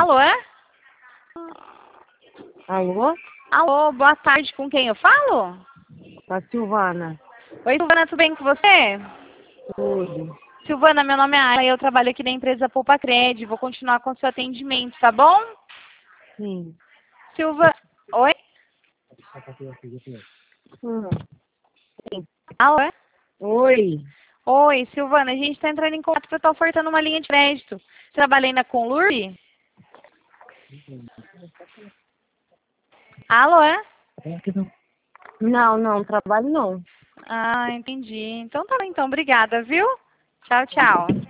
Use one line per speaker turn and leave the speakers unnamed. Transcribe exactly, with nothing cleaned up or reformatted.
Alô, é?
Alô?
Alô, boa tarde, com quem eu falo?
Com a Silvana.
Oi, Silvana, tudo bem com você?
Tudo.
Silvana, meu nome é Ayla e eu trabalho aqui na empresa Poupa Cred. Vou continuar com o seu atendimento, tá bom?
Sim.
Silva... Oi?
Hum. Sim.
Alô, é?
Oi.
Oi, Silvana, a gente está entrando em contato porque eu estou ofertando uma linha de crédito. Você trabalha aí na Conlurb? Alô, é?
Não, não, trabalho não.
Ah, entendi. Então tá bem, então. Obrigada, viu? Tchau, tchau.